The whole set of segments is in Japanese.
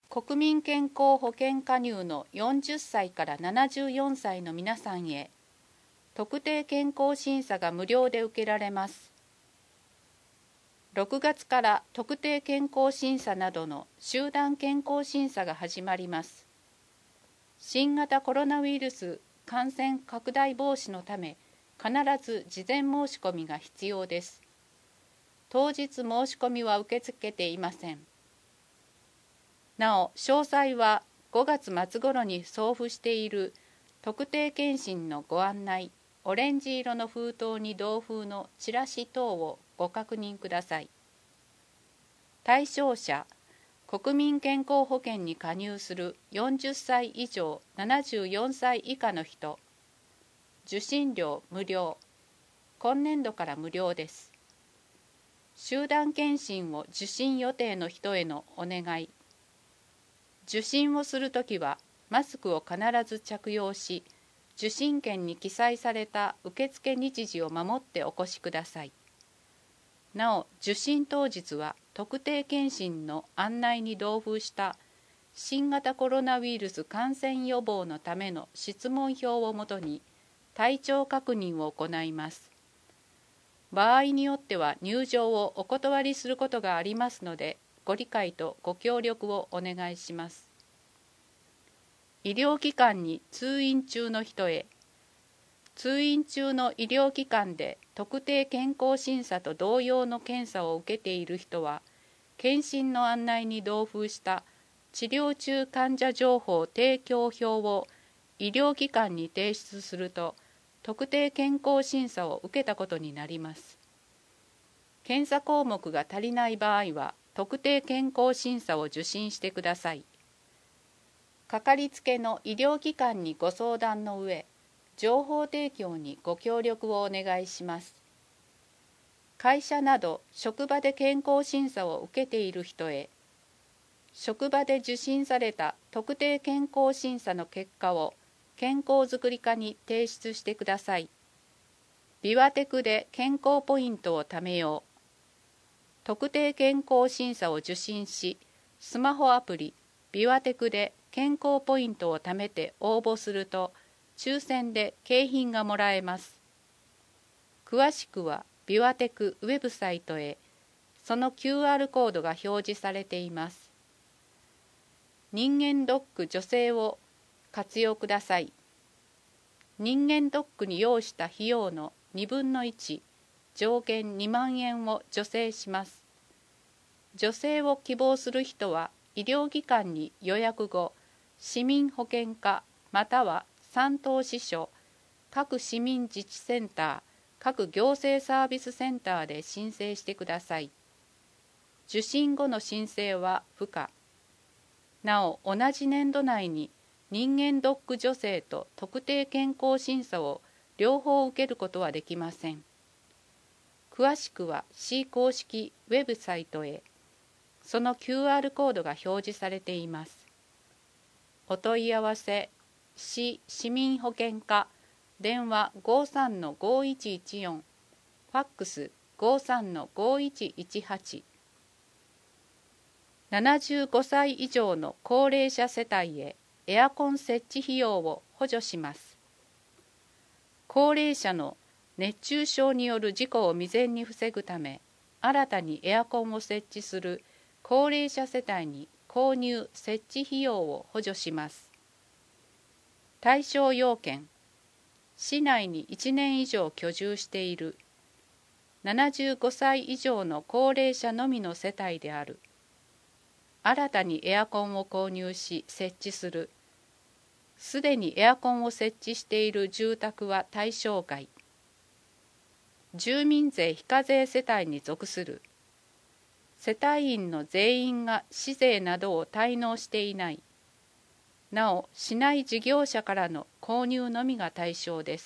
国民健康保険加入の40歳から74歳の皆さんへ、特定健康審査が無料で受けられます。6月から特定健康審査などの集団健康審査が始まります。新型コロナウイルス感染拡大防止のため、必ず事前申し込みが必要です。当日申し込みは受け付けていません。なお、詳細は5月末頃に送付している特定健診のご案内、オレンジ色の封筒に同封のチラシ等をご確認ください。対象者、国民健康保険に加入する40歳以上74歳以下の人、受診料無料、今年度から無料です。集団健診を受診予定の人へのお願い。受診をするときはマスクを必ず着用し、受診券に記載された受付日時を守ってお越しください。なお、受診当日は特定健診の案内に同封した新型コロナウイルス感染予防のための質問票をもとに体調確認を行います。場合によっては入場をお断りすることがありますので、ご理解とご協力をお願いします。医療機関に通院中の人へ、通院中の医療機関で特定健康審査と同様の検査を受けている人は、検診の案内に同封した治療中患者情報提供表を医療機関に提出すると、特定健康審査を受けたことになります。検査項目が足りない場合は、特定健康審査を受診してください。かかりつけの医療機関にご相談の上、情報提供にご協力をお願いします。会社など職場で健康審査を受けている人へ、職場で受診された特定健康審査の結果を健康づくり課に提出してください。ビワテクで健康ポイントを貯めよう。特定健康審査を受診し、スマホアプリビワテクで健康ポイントを貯めて応募すると、抽選で景品がもらえます。詳しくはビワテクウェブサイトへ、その QR コードが表示されています。人間ドック助成を活用ください。人間ドックに要した費用の2分の1、上限2万円を助成します。助成を希望する人は、医療機関に予約後、市民保健課または三等支所、各市民自治センター、各行政サービスセンターで申請してください。受診後の申請は不可。なお、同じ年度内に人間ドック助成と特定健康審査を両方受けることはできません。詳しくは市公式ウェブサイトへ、その QR コードが表示されています。お問い合わせ、市市民保健課、電話 53-5114、ファックス 53-5118。75歳以上の高齢者世帯へエアコン設置費用を補助します。高齢者の熱中症による事故を未然に防ぐため、新たにエアコンを設置する高齢者世帯に購入・設置費用を補助します。対象要件、市内に1年以上居住している、75歳以上の高齢者のみの世帯である、新たにエアコンを購入し設置する、すでにエアコンを設置している住宅は対象外、住民税非課税世帯に属する、世帯員の全員が市税などを滞納していない、なお市内事業者からの購入のみが対象です。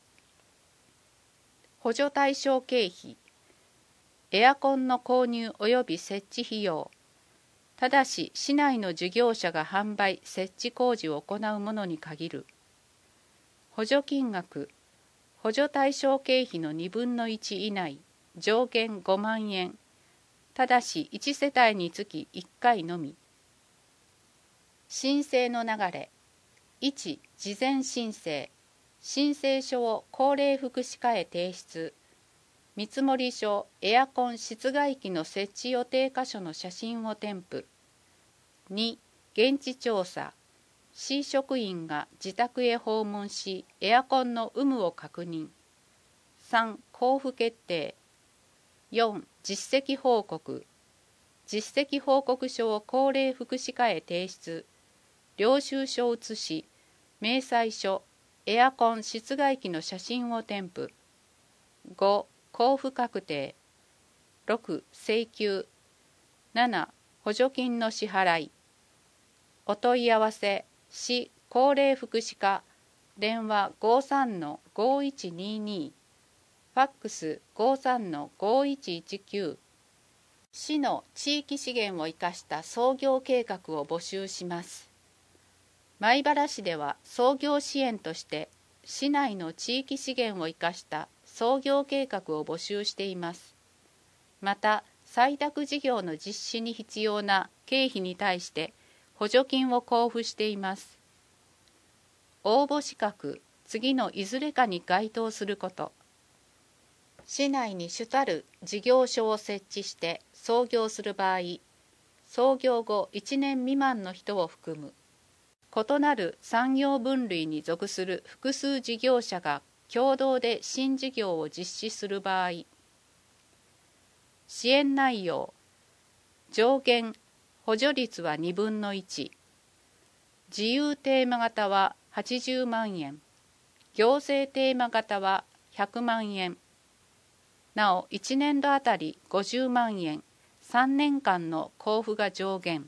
補助対象経費、エアコンの購入及び設置費用、ただし市内の事業者が販売・設置工事を行うものに限る。補助金額、補助対象経費の2分の1以内、上限5万円、ただし1世帯につき1回のみ。 申請の流れ。1、事前申請。申請書を高齢福祉課へ提出。見積書、エアコン室外機の設置予定箇所の写真を添付。2、現地調査。市職員が自宅へ訪問し、エアコンの有無を確認。3、交付決定。4、実績報告。実績報告書を高齢福祉課へ提出。領収書を写し、明細書、エアコン室外機の写真を添付。5、交付確定。6、請求。7、補助金の支払い。お問い合わせ、市高齢福祉課、電話 53-5122、ファックス 53-5119。市の地域資源を生かした創業計画を募集します。米原市では創業支援として市内の地域資源を生かした創業計画を募集しています。また採択事業の実施に必要な経費に対して補助金を交付しています。応募資格、次のいずれかに該当すること。市内に主たる事業所を設置して創業する場合、創業後1年未満の人を含む。異なる産業分類に属する複数事業者が共同で新事業を実施する場合。支援内容。上限、補助率は2分の1。自由テーマ型は80万円。行政テーマ型は100万円。なお、1年度あたり50万円、3年間の交付が上限。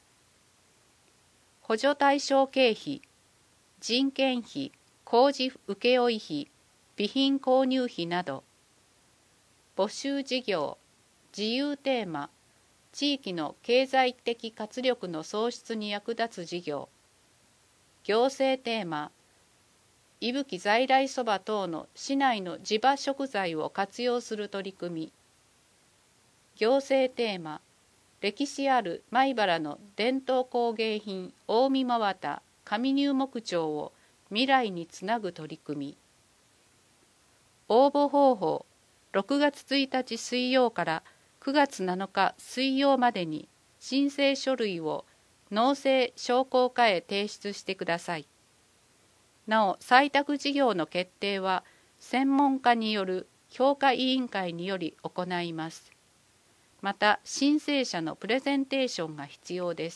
補助対象経費、人件費、工事請負費、備品購入費など。募集事業、自由テーマ、地域の経済的活力の創出に役立つ事業。行政テーマ、伊吹在来そば等の市内の地場食材を活用する取り組み。行政テーマ、歴史ある米原の伝統工芸品近江真綿上入木彫を未来につなぐ取り組み。応募方法、6月1日水曜から9月7日水曜までに申請書類を農政商工課へ提出してください。なお、採択事業の決定は専門家による評価委員会により行います。また、申請者のプレゼンテーションが必要です。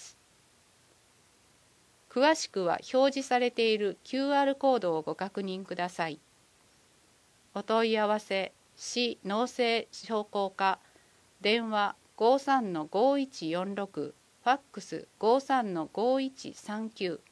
詳しくは表示されている QR コードをご確認ください。お問い合わせ、市農政商工課、電話 53-5146、ファックス 53-5139。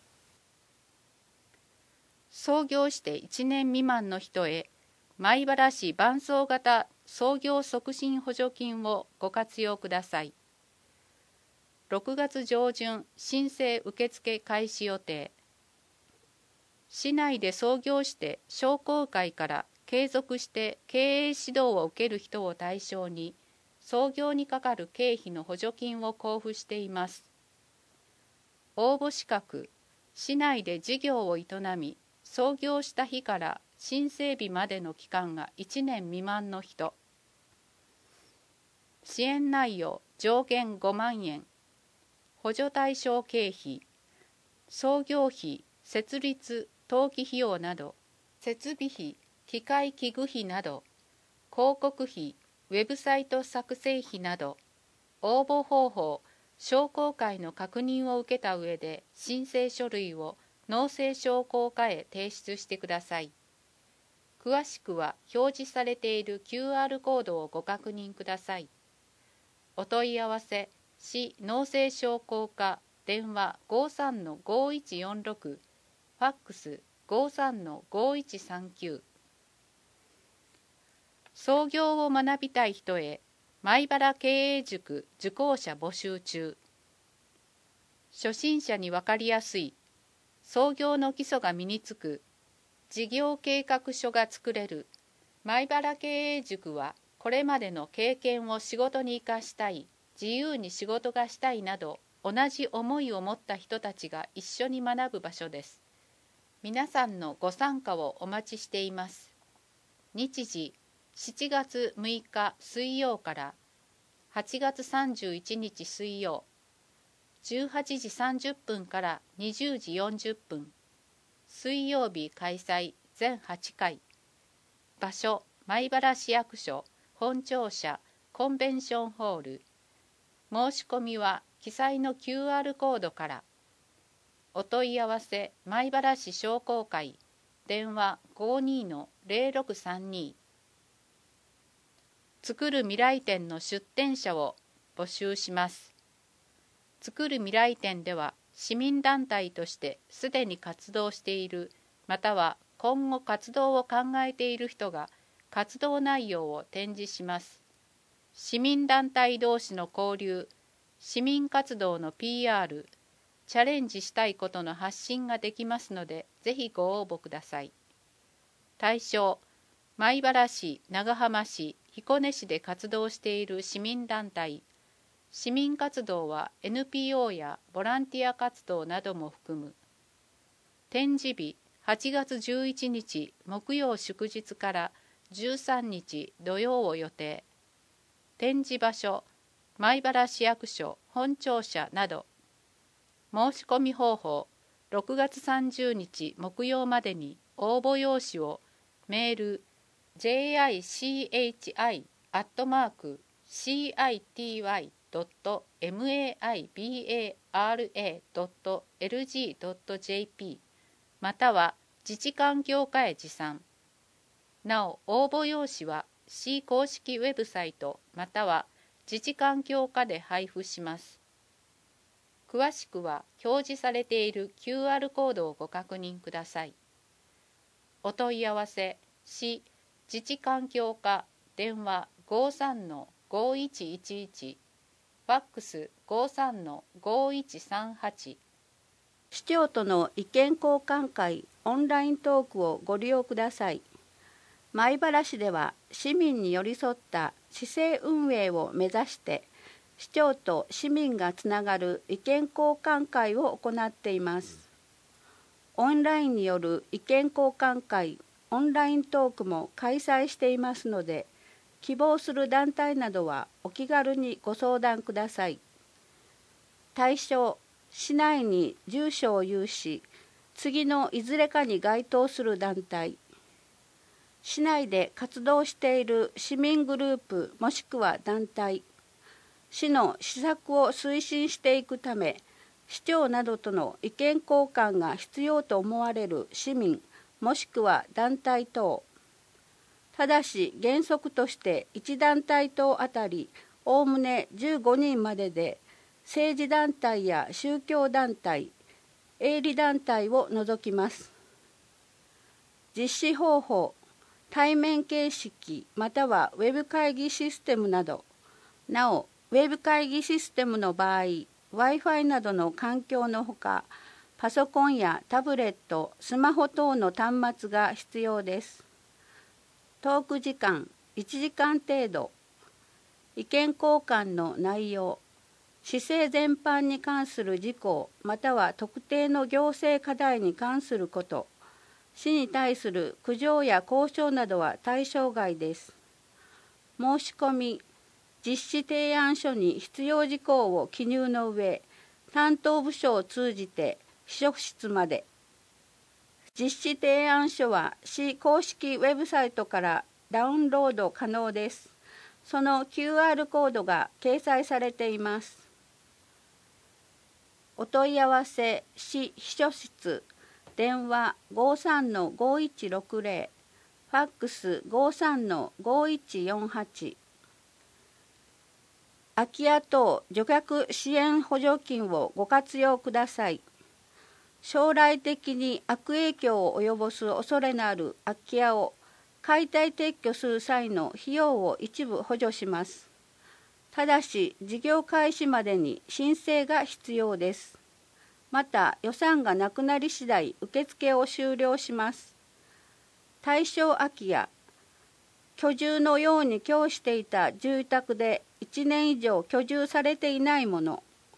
創業して1年未満の人へ、米原市伴走型創業促進補助金をご活用ください。6月上旬、申請受付開始予定。市内で創業して商工会から継続して経営指導を受ける人を対象に、創業にかかる経費の補助金を交付しています。応募資格、市内で事業を営み、創業した日から申請日までの期間が1年未満の人。支援内容、上限5万円。補助対象経費、創業費、設立、登記費用など、設備費、機械器具費など、広告費、ウェブサイト作成費など。応募方法、商工会の確認を受けた上で申請書類を農政商工課へ提出してください。詳しくは表示されている QR コードをご確認ください。お問い合わせ、市農政商工課、電話 53-5146、ファックス 53-5139。創業を学びたい人へ、米原経営塾受講者募集中。初心者に分かりやすい、創業の基礎が身につく、事業計画書が作れる、米原経営塾は、これまでの経験を仕事に生かしたい、自由に仕事がしたいなど、 同じ思いを持った人たちが一緒に学ぶ場所です。皆さんのご参加をお待ちしています。日時7月6日水曜から8月31日水曜、18時30分から20時40分、水曜日開催全8回、場所米原市役所本庁舎コンベンションホール、申し込みは記載の QR コードから。お問い合わせ米原市商工会電話 52-0632。 作る未来展の出展者を募集します。作る未来展では市民団体としてすでに活動している、または今後活動を考えている人が活動内容を展示します。市民団体同士の交流、市民活動の PR、チャレンジしたいことの発信ができますので、ぜひご応募ください。対象、米原市、長浜市、彦根市で活動している市民団体。市民活動は NPO やボランティア活動なども含む。展示日、8月11日木曜祝日から13日土曜を予定。展示場所、米原市役所本庁舎など。申し込み方法、6月30日木曜までに応募用紙をメール jichi.maibara.lg.jp または自治環境課へ持参。なお、応募用紙は市公式ウェブサイトまたは自治環境課で配布します。詳しくは表示されている QR コードをご確認ください。お問い合わせ、市自治環境課電話 53-5111、ファックス 53-5138。 市長との意見交換会オンライントークをご利用ください。米原市では市民に寄り添った市政運営を目指して市長と市民がつながる意見交換会を行っています。オンラインによる意見交換会、オンライントークも開催していますので、希望する団体などはお気軽にご相談ください。対象、市内に住所を有し、次のいずれかに該当する団体、市内で活動している市民グループもしくは団体、市の施策を推進していくため、市長などとの意見交換が必要と思われる市民もしくは団体等。ただし原則として1団体等あたりおおむね15人までで、政治団体や宗教団体、営利団体を除きます。実施方法、対面形式またはウェブ会議システムなど。なお、ウェブ会議システムの場合、Wi-Fi などの環境のほか、パソコンやタブレット、スマホ等の端末が必要です。トーク時間1時間程度。意見交換の内容、市政全般に関する事項、または特定の行政課題に関すること、市に対する苦情や交渉などは対象外です。申し込み、実施提案書に必要事項を記入の上、担当部署を通じて秘書室まで。実施提案書は市公式ウェブサイトからダウンロード可能です。その QR コードが掲載されています。お問い合わせ、市秘書室、電話 53-5160、ファックス 53-5148。空き家等除却支援補助金をご活用ください。将来的に悪影響を及ぼす恐れのある空き家を解体撤去する際の費用を一部補助します。ただし、事業開始までに申請が必要です。また、予算がなくなり次第、受付を終了します。対象空き家、居住のように供していた住宅で1年以上居住されていないもの、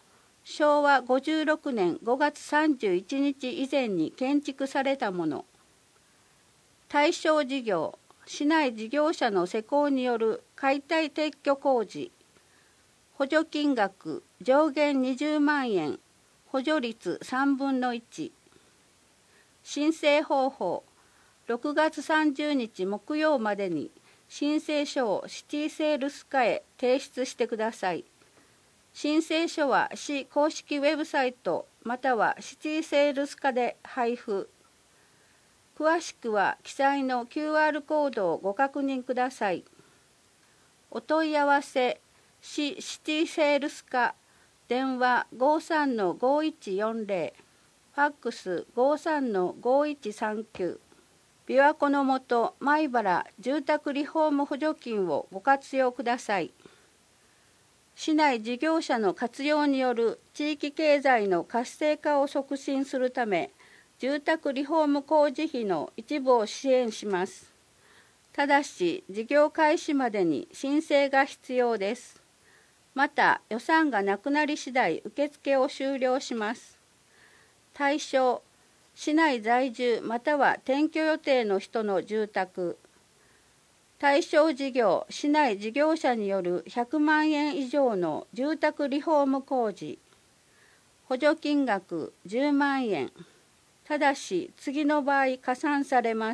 昭和56年5月31日以前に建築されたもの。対象事業、市内事業者の施工による解体撤去工事。補助金額上限20万円、補助率3分の1。申請方法、6月30日木曜までに申請書をシティセールス課へ提出してください。申請書は市公式ウェブサイトまたはシティセールス課で配布。詳しくは記載の QR コードをご確認ください。お問い合わせ、市シティセールス課、電話 53-5140、ファックス 53-5139。琵琶湖の下米原住宅リフォーム補助金をご活用ください。市内事業者の活用による地域経済の活性化を促進するため、住宅リフォーム工事費の一部を支援します。ただし、事業開始までに申請が必要です。また、予算がなくなり次第、受付を終了します。対象、市内在住または転居予定の人の住宅。対象事業、市内事業者による100万円以上の住宅リフォーム工事。補助金額10万円。ただし、次の場合加算されます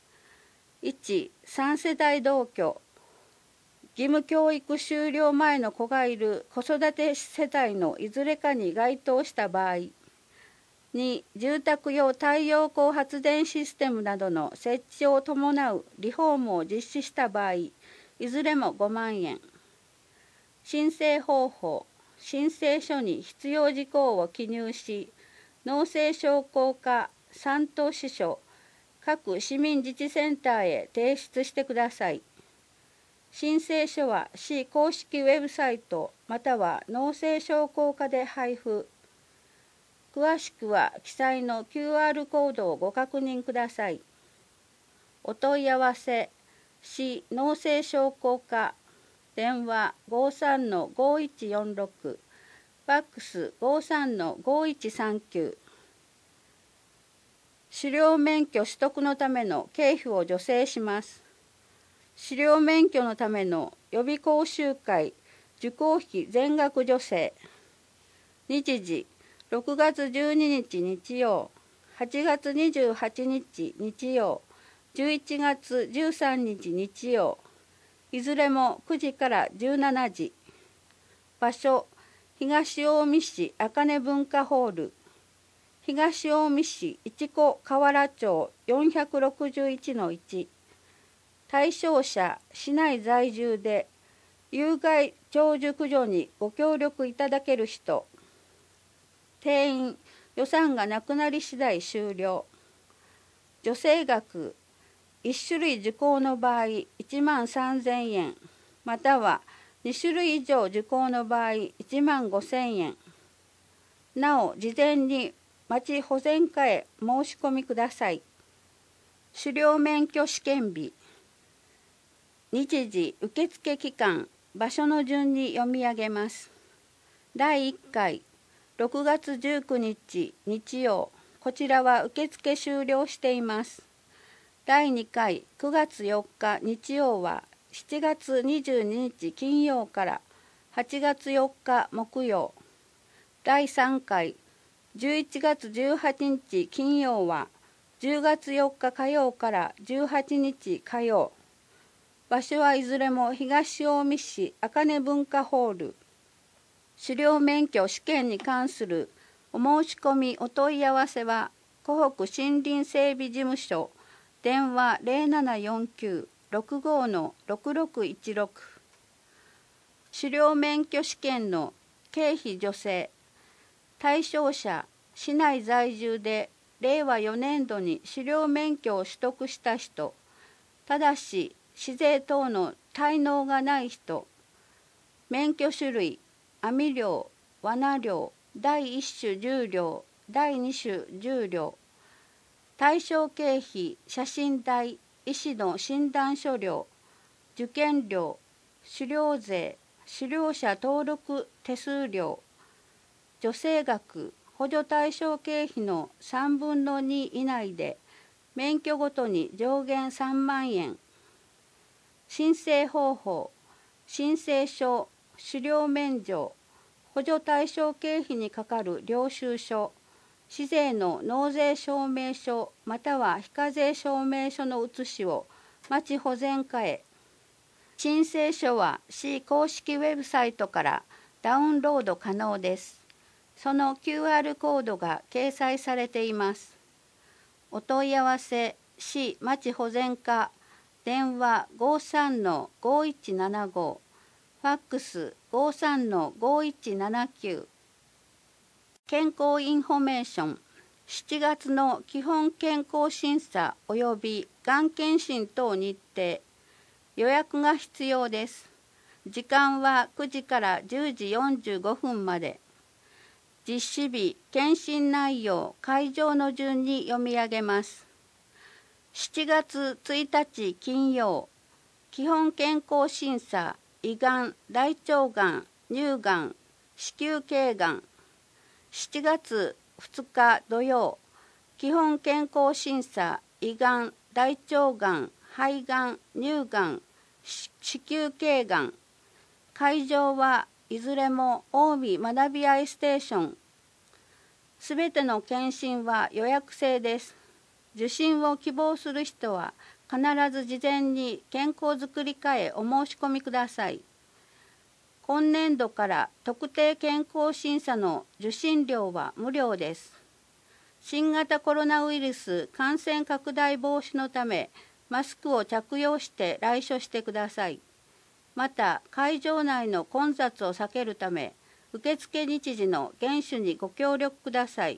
。1、3世代同居。義務教育終了前の子がいる子育て世帯のいずれかに該当した場合。2、住宅用太陽光発電システムなどの設置を伴うリフォームを実施した場合、いずれも5万円。申請方法、申請書に必要事項を記入し、農政商工課、三都支所、各市民自治センターへ提出してください。申請書は市公式ウェブサイトまたは農政商工課で配布。詳しくは記載の QR コードをご確認ください。お問い合わせ、市農政商工課、電話 53-5146、ファックス 53-5139。狩猟免許取得のための経費を助成します。狩猟免許のための予備講習会、受講費全額助成。日時、6月12日日曜、8月28日日曜、11月13日日曜、いずれも9時から17時。場所、東近江市茜文化ホール。東近江市市子河原町 461-1。対象者、市内在住で有害鳥獣駆除にご協力いただける人。定員、予算がなくなり次第終了。助成額、1種類受講の場合1万3000円、または2種類以上受講の場合1万5000円。なお、事前に町保全課へ申し込みください。狩猟免許試験日。日時、受付期間、場所の順に読み上げます。第1回、6月19日日曜、こちらは受付終了しています。第2回、9月4日日曜は7月22日金曜から8月4日木曜。第3回、11月18日金曜は10月4日火曜から18日火曜。場所はいずれも東近江市茜文化ホール。狩猟免許試験に関するお申し込みお問い合わせは湖北森林整備事務所、電話 0749-65-6616。狩猟免許試験の経費助成。対象者、市内在住で令和4年度に狩猟免許を取得した人、ただし市税等の滞納がない人。免許種類、網猟、罠猟、第1種10両、第2種10両。対象経費、写真代、医師の診断書料、受験料、狩猟税、狩猟者登録手数料。 助成額補助対象経費の3分の2以内で免許ごとに上限3万円。申請方法、申請書、狩猟免除、補助対象経費にかかる領収書、市税の納税証明書または非課税証明書の写しを町保全課へ。申請書は市公式ウェブサイトからダウンロード可能です。その QR コードが掲載されています。お問い合わせ、市町保全課、電話 53-5175、ファックス 53-5179。健康インフォメーション、7月の基本健康審査及びがん検診等日程、予約が必要です。時間は9時から10時45分まで。実施日、検診内容、会場の順に読み上げます。7月1日金曜、基本健康審査、胃がん、大腸がん、乳がん、子宮頸がん。7月2日土曜、基本健康審査、胃がん、大腸がん、肺がん、乳がん、子宮頸がん。会場はいずれも近江学び合いステーション。すべての検診は予約制です。受診を希望する人は必ず事前に健康づくり課へお申し込みください。今年度から特定健康審査の受診料は無料です。新型コロナウイルス感染拡大防止のため、マスクを着用して来所してください。また、会場内の混雑を避けるため、受付日時の厳守にご協力ください。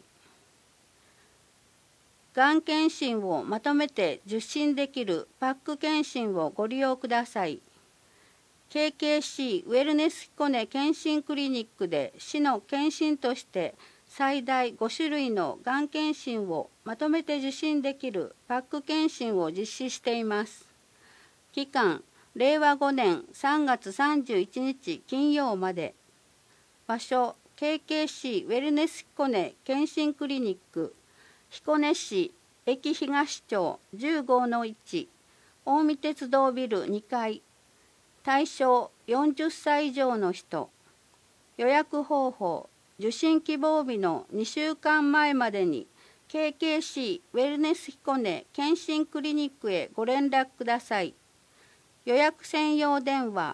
がん検診をまとめて受診できるパック検診をご利用ください。KKC ウェルネス彦根検診クリニックで市の検診として最大5種類のがん検診をまとめて受診できるパック検診を実施しています。期間、令和5年3月31日金曜まで。場所、KKC ウェルネス彦根検診クリニック、彦根市駅東町 15-1、近江鉄道ビル2階。対象40歳以上の人。予約方法、受診希望日の2週間前までに KKC ウェルネス彦根検診クリニックへご連絡ください。予約専用電話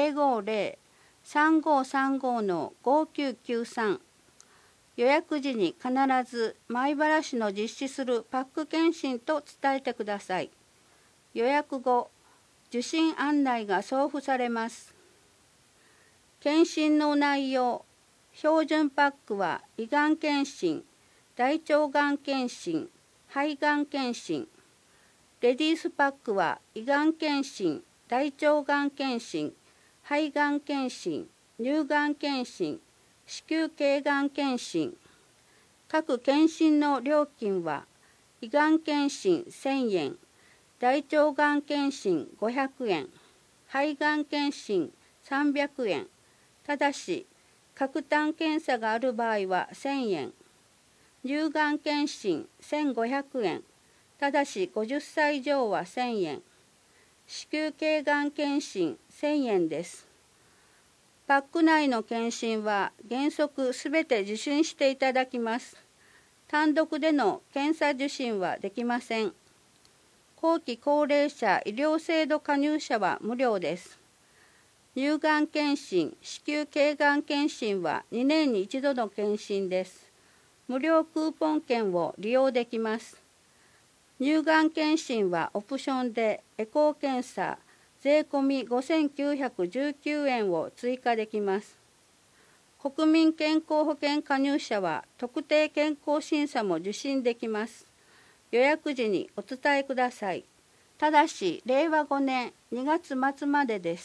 050-3535-5993。予約時に必ず米原市の実施するパック検診と伝えてください。予約後、受診案内が送付されます。検診の内容、標準パックは胃がん検診、大腸がん検診、肺がん検診。レディースパックは胃がん検診、大腸がん検診、肺がん検診、乳がん検診、子宮頸がん検診。各検診の料金は、胃がん検診1000円、大腸がん検診500円、肺がん検診300円。ただし、各単検査がある場合は1000円。乳がん検診1500円。ただし50歳以上は1000円。子宮頸がん検診1000円です。パック内の検診は原則すべて受診していただきます。単独での検査受診はできません。後期高齢者医療制度加入者は無料です。乳がん検診、子宮頸がん検診は2年に1度の検診です。無料クーポン券を利用できます。乳がん検診はオプションでエコー検査、税込み5919円を追加できます。国民健康保険加入者は特定健康審査も受診できます。予約時にお伝えください。ただし、令和5年2月末までです。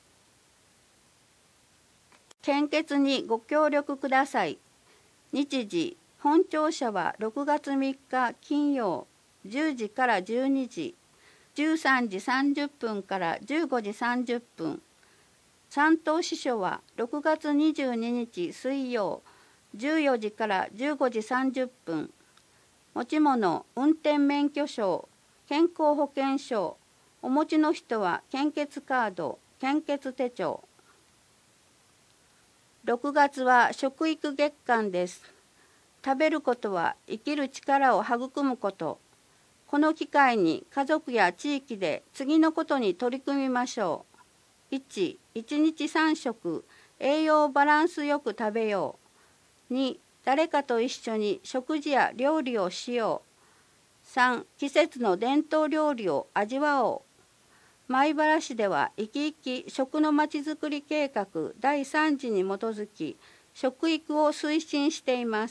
献血にご協力ください。日時、本庁舎は6月3日金曜10時から12時、13時30分から15時30分。三等支所は6月22日水曜 14時から15時30分。持ち物、運転免許証、健康保険証、お持ちの人は献血カード、献血手帳。6月は食育月間です。食べることは生きる力を育むこと。この機会に家族や地域で次のことに取り組みましょう。1、1日3食、栄養バランスよく食べよう。2、誰かと一緒に食事や料理をしよう。3、季節の伝統料理を味わおう。米原市では生き生き食のまちづくり計画第3次に基づき食育を推進しています。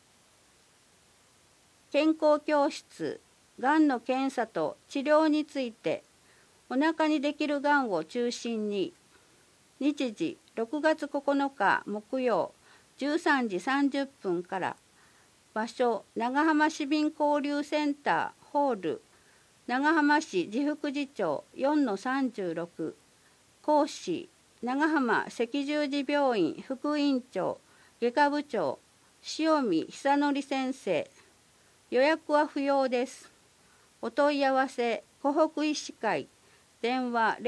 健康教室、がんの検査と治療について、お腹にできるがんを中心に、日時6月9日木曜13時30分から、場所長浜市民交流センターホール長浜市自副次長 4-36、講師長浜赤十字病院副院長外科部長塩見久則先生。予約は不要です。お問い合わせ湖北医師会電話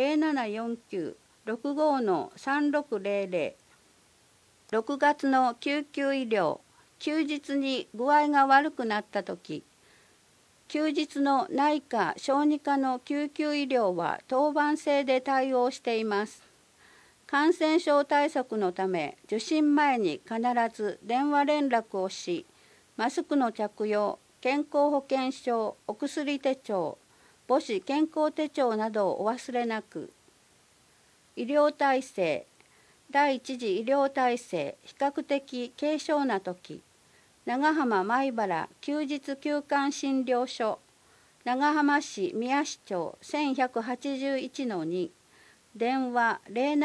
0749-65-3600。6月の救急医療、休日に具合が悪くなったとき、休日の内科・小児科の救急医療は当番制で対応しています。感染症対策のため、受診前に必ず電話連絡をし、マスクの着用、健康保険証、お薬手帳、母子健康手帳などをお忘れなく。医療体制、第一次医療体制、比較的軽症なとき、長浜米原休日休館診療所、長浜市宮市町 1181-2、電話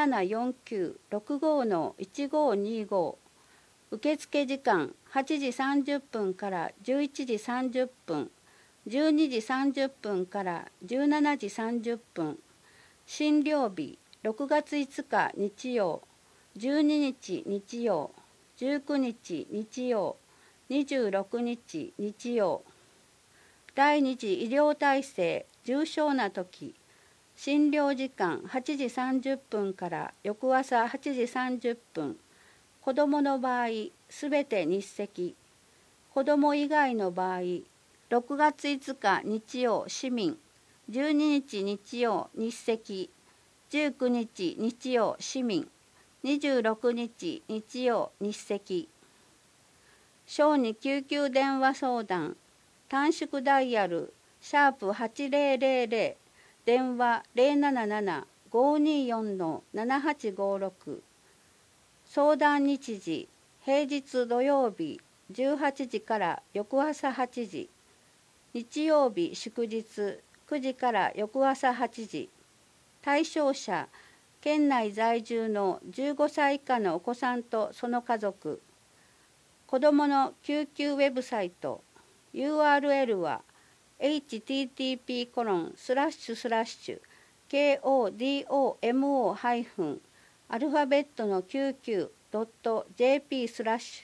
0749-65-1525。受付時間8時30分から11時30分、12時30分から17時30分。診療日6月5日日曜、12日日曜、19日日曜、26日日曜。第2次医療体制、重症なとき、診療時間8時30分から翌朝8時30分。子どもの場合、すべて日赤。子ども以外の場合、6月5日日曜市民、12日日曜日赤、19日日曜市民、26日日曜日赤。小児救急電話相談、短縮ダイヤル#8000、電話077-524-7856。相談日時、平日土曜日18時から翌朝8時、日曜日祝日9時から翌朝8時。対象者、県内在住の15歳以下のお子さんとその家族。子どもの救急ウェブサイト URL は http://kodomo- アルファベットの 99.jp/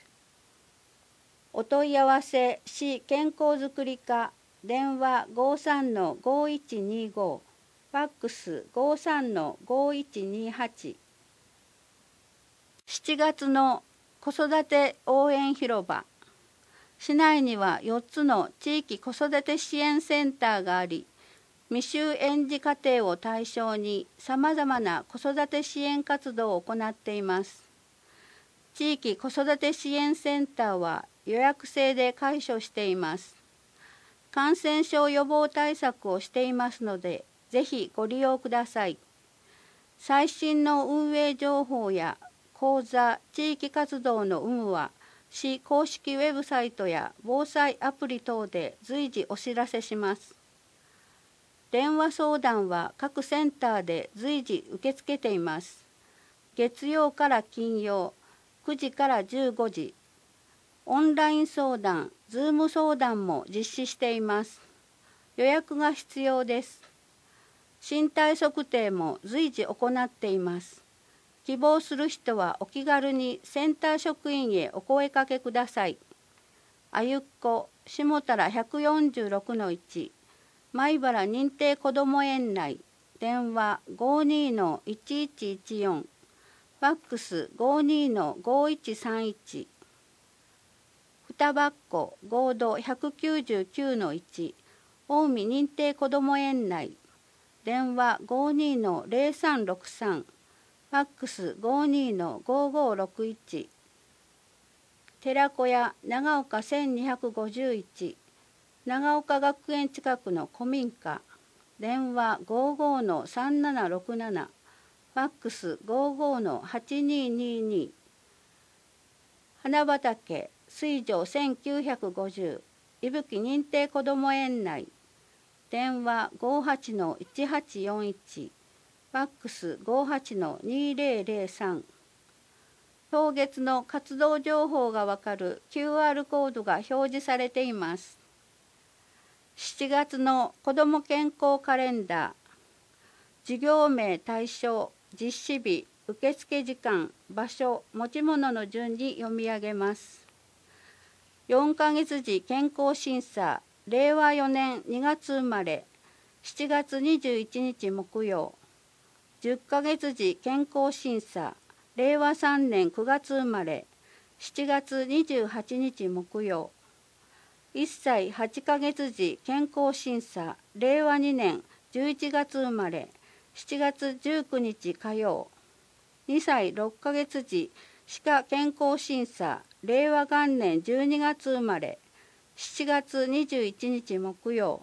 お問い合わせ市健康づくり課電話 53-5125、ファックス 53-5128。7月の子育て応援広場。市内には4つの地域子育て支援センターがあり、未就園児家庭を対象にさまざまな子育て支援活動を行っています。地域子育て支援センターは予約制で開所しています。感染症予防対策をしていますので、ぜひご利用ください。最新の運営情報や講座、地域活動の有無は、市公式ウェブサイトや防災アプリ等で随時お知らせします。電話相談は各センターで随時受け付けています。月曜から金曜、9時から15時。オンライン相談、Zoom 相談も実施しています。予約が必要です。身体測定も随時行っています。 希望する人はお気軽にセンター職員へお声かけください。あゆっこ下田146-1米原認定こども園内電話 52-1114 ファックス 52-5131 双葉っこ合同199-1近江認定こども園内電話 52-0363 ファックス 52-5561 寺子屋長岡1251長岡学園近くの古民家電話 55-3767 ファックス 55-8222 花畑水上1950伊吹認定こども園内電話 58-1841 ファックス 58-2003 当月の活動情報がわかる QR コードが表示されています。7月の子ども健康カレンダー授業名対象実施日受付時間場所持ち物の順に読み上げます。4ヶ月時健康審査令和4年2月生まれ7月21日木曜10ヶ月時健康審査令和3年9月生まれ7月28日木曜1歳8ヶ月時健康審査令和2年11月生まれ7月19日火曜2歳6ヶ月時歯科健康審査令和元年12月生まれ7月21日木曜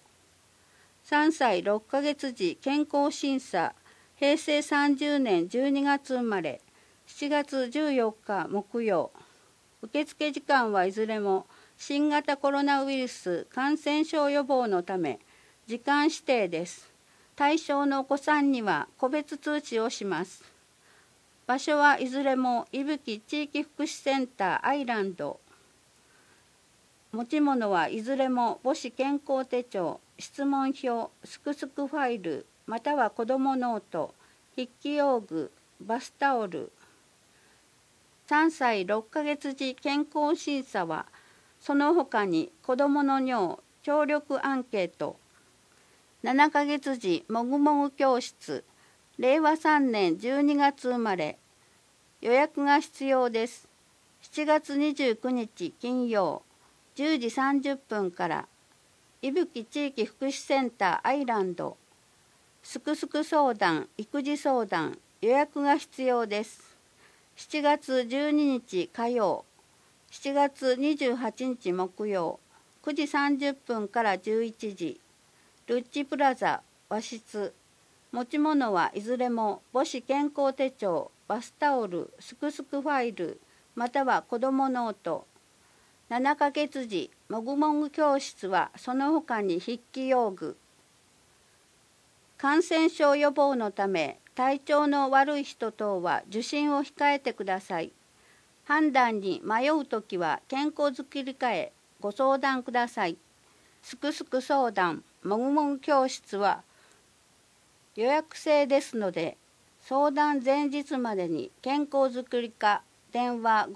3歳6ヶ月時健康審査平成30年12月生まれ7月14日木曜受付時間はいずれも新型コロナウイルス感染症予防のため時間指定です。対象のお子さんには個別通知をします。場所はいずれも伊吹地域福祉センターアイランド。持ち物はいずれも母子健康手帳、質問票、すくすくファイル、または子どもノート、筆記用具、バスタオル。3歳6ヶ月時健康審査は、その他に子どもの尿、聴力アンケート、7ヶ月時もぐもぐ教室、令和3年12月生まれ、予約が必要です。7月29日金曜、10時30分から、伊吹地域福祉センターアイランド、すくすく相談、育児相談、予約が必要です。7月12日火曜、7月28日木曜、9時30分から11時、ルッチプラザ和室。持ち物はいずれも母子健康手帳、バスタオル、すくすくファイル、または子どもノート。7ヶ月時もぐもぐ教室はその他に筆記用具。感染症予防のため体調の悪い人等は受診を控えてください。判断に迷うときは健康づくり課へご相談ください。すくすく相談、もぐもぐ教室は予約制ですので、相談前日までに健康づくり課電話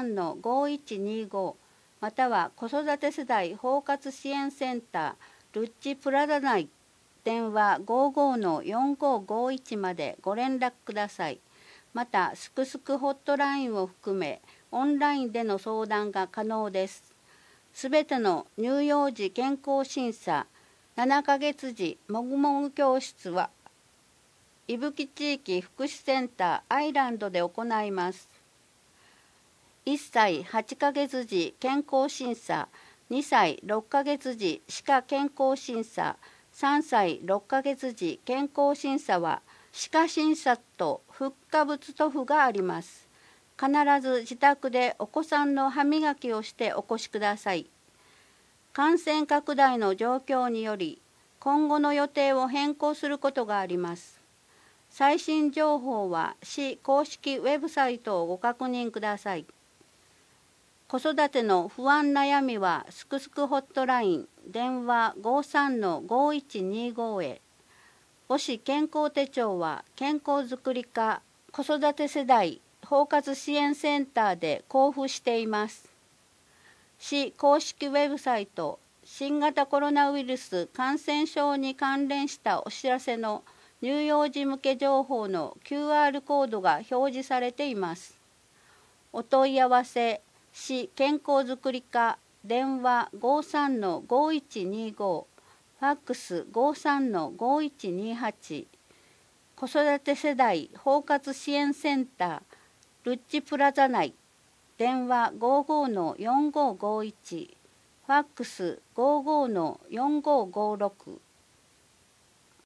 53-5125 または子育て世代包括支援センタールッチプラザ内電話 55-4551 までご連絡ください。また、すくすくホットラインを含め、オンラインでの相談が可能です。すべての乳幼児健康審査、7ヶ月時もぐもぐ教室は、伊吹地域福祉センターアイランドで行います。1歳8ヶ月時健康審査、2歳6ヶ月時歯科健康審査、3歳6ヶ月時健康審査は歯科診察と復活物塗布があります。必ず自宅でお子さんの歯磨きをしてお越しください。感染拡大の状況により今後の予定を変更することがあります。最新情報は市公式ウェブサイトをご確認ください。子育ての不安悩みはすくすくホットライン電話 53-5125 へ。母子健康手帳は健康づくり課子育て世代包括支援センターで交付しています。市公式ウェブサイト、新型コロナウイルス感染症に関連したお知らせの乳幼児向け情報の QR コードが表示されています。お問い合わせ、市健康づくり課、電話 53-5125、ファックス 53-5128、子育て世代包括支援センター、ルッチプラザ内、電話 55-4551、ファックス 55-4556